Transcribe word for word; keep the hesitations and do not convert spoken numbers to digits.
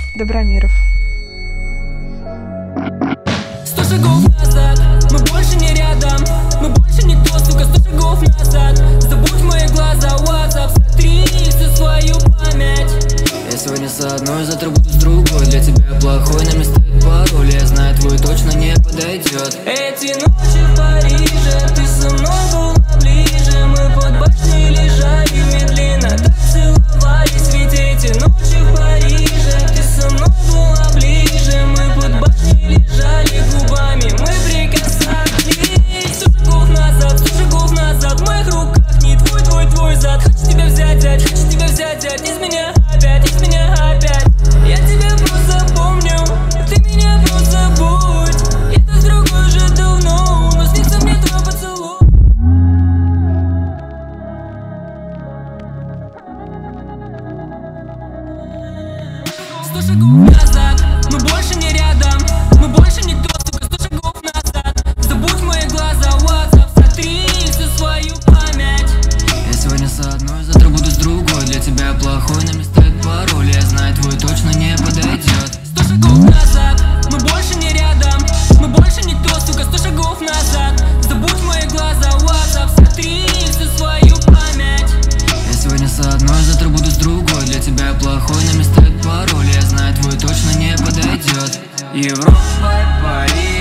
Добромиров. Сто шагов назад, мы больше не рядом. Мы больше никто, сука, сто шагов назад. Забудь мои глаза, WhatsApp, сотри всю свою память. Я сегодня с одной, завтра буду с другой. Для тебя плохой, на месте пароль. Я знаю, твой точно не подойдет. Эти ночи в Париже, ты со мной была ближе. Мы под башней лежали, медленно так целовались. Ведь эти ночи в Париже, ты со мной была ближе. Мы под башней лежали, губами мы прикасались. Сто шагов назад, сто шагов назад, в моих руках не твой, твой, твой зад. Хочу тебя взять, взять, хочу тебя взять, взять из меня опять, из меня опять. Я тебя просто помню, ты меня просто забудь. Это с другой уже давно, но снится мне твой поцелуй. Сто шагов назад, мы больше не рядом. Мы больше никто, сука, сто шагов назад. Забудь мои глаза, WhatsApp, сотри всю свою память. Я сегодня с одной, завтра буду с другой. Для тебя плохой, на месте пароль. Я знаю, твой точно не подойдет. Сто шагов назад, мы больше не рядом. Мы больше никто, сука, сто шагов назад. Забудь мои глаза, WhatsApp, сотри всю свою память. Я сегодня с одной, завтра буду с другой. Для тебя плохой, на месте пароль. Я знаю, твой точно не подойдет. Европа, Париж.